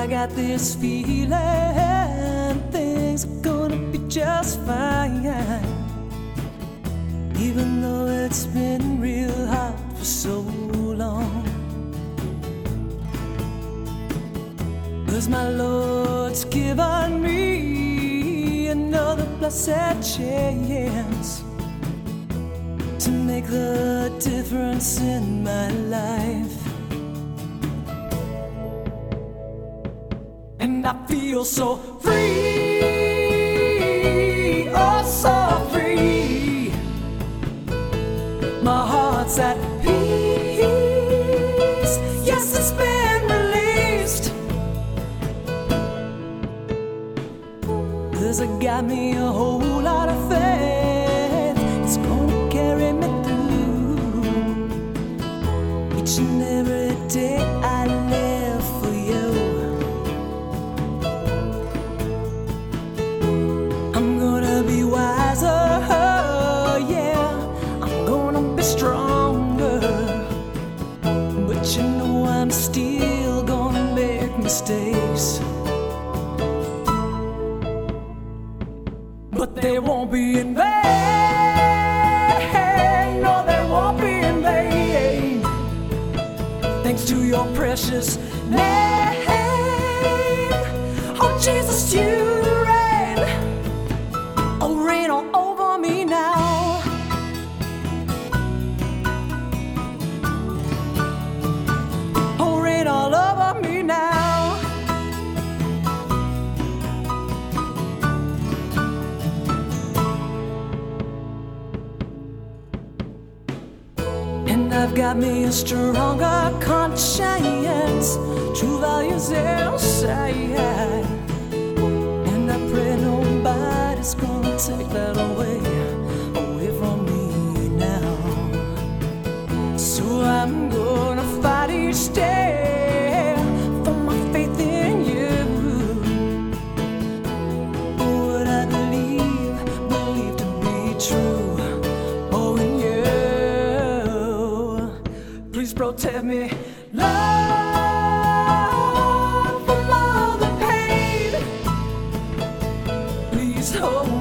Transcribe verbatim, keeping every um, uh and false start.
I got this feeling things are gonna be just fine, even though it's been real hard for so long. 'Cause my Lord's given me another blessed chance to make the difference in my life. And I feel so free, oh so free. My heart's at peace, yes it's been released. 'Cause it got me a whole lot of faith. It's gonna carry me through each and every day I live for you. I'm gonna be wiser, yeah, I'm gonna be stronger, but you know I'm still gonna make mistakes. But they won't be in vain, no they won't be in vain, thanks to your precious name. Oh Jesus, you reign, oh reign all over me now. Oh reign all over me now. And I've got me a stronger conscience, true values inside. And I pray nobody's gonna take that away, away from me now. So I'm gonna fight each day for my faith in you. What I believe, believe to be true. Oh, in you, please protect me, Lord, from all the pain. Please hold